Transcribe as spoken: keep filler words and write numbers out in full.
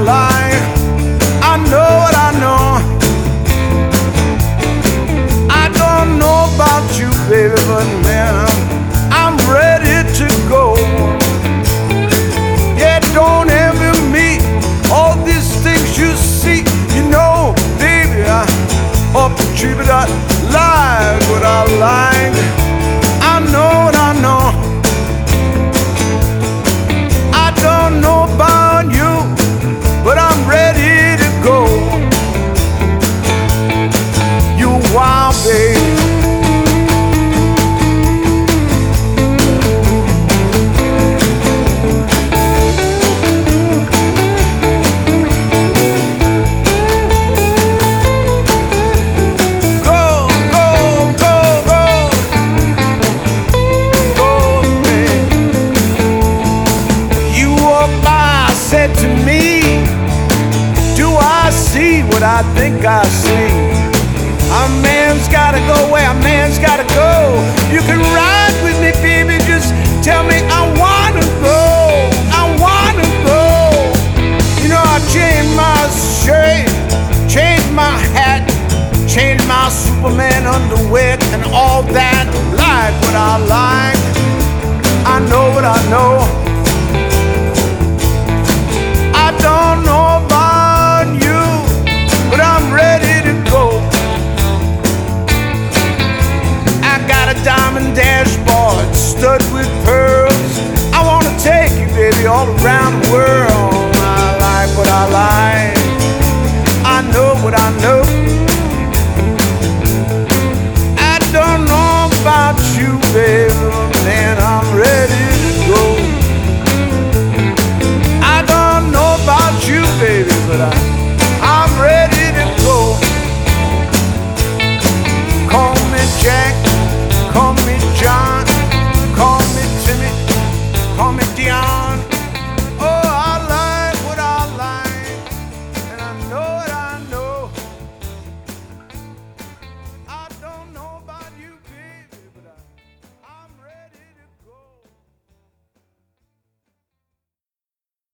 like. I know what I know. I don't know about you, baby, but man, I'm ready to go. Yeah, don't envy me all these things you see. You know, baby, I up the tree, but I like what I like. I know what I know. I don't know about you, but I'm ready to go. You wild, baby. To me, do I see what I think I see? A man's gotta go where a man's gotta go. You can ride with me, baby, just tell me I wanna go. I wanna go. You know, I changed my shirt, changed my hat, changed my Superman underwear and all that. Like what I like, I know what I know. I don't know about you, but I'm ready to go. I got a diamond dashboard stud with pearls. I wanna take you, baby, all around the world. I like what I like. I know what I know. I don't know about you, baby, man, I'm ready to go. About you, baby, but I